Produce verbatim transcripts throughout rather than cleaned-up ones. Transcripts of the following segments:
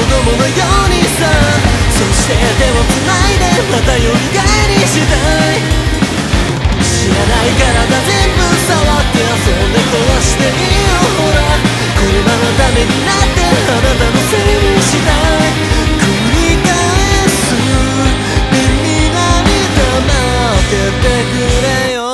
供のようにさ、そして手をつないでまたよみがえりしたい。知らない体全部触って遊んで壊していいよ、ほらこれまのためになってあなたのせいにしたい。繰り返す耳が痛まっててくれよ。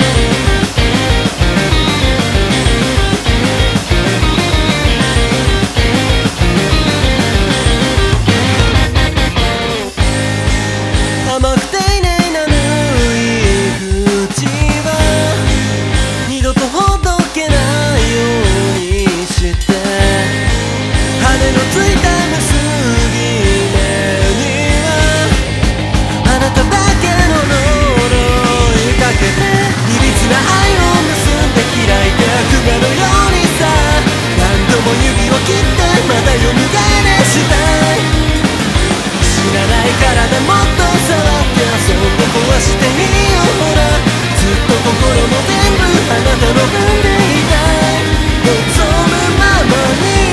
甘く丁寧な縫い口は二度とほどけないようにして、羽のついた結び目にはあなただけの呪いかけて、いびつな愛を結んで開いて悪魔のようにさ、何度も指を切ってまた蘇らしたい。知らない体もっと触って遊んで壊していいよ、ほらずっと心も全部あなたの番でいたい。望むままに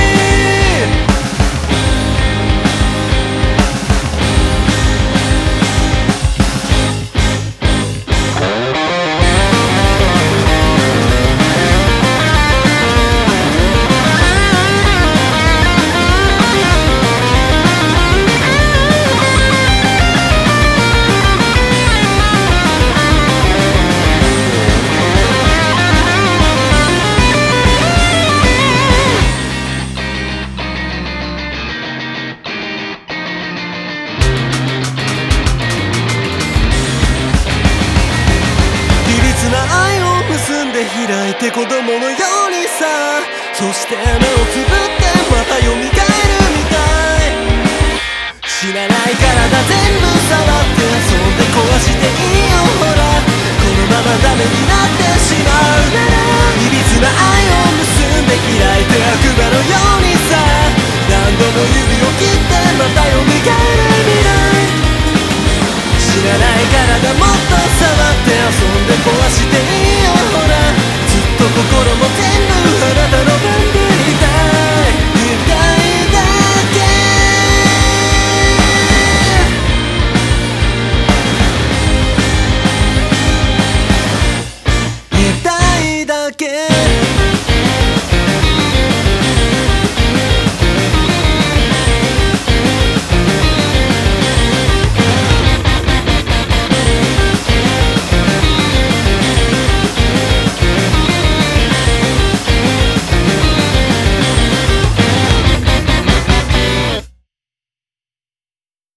愛を結んで開いて子供のようにさ、そして目をつぶってまた蘇るみたい。知らない体全部触って遊んで壊していいよ、ほらこのままダメになってしまうなら、いびつな愛を結んで開いて悪魔のようにさ、何度も指を切ってまた蘇る未来。知らない体もっと触って遊んで壊していいよ、ほらずっと心も全部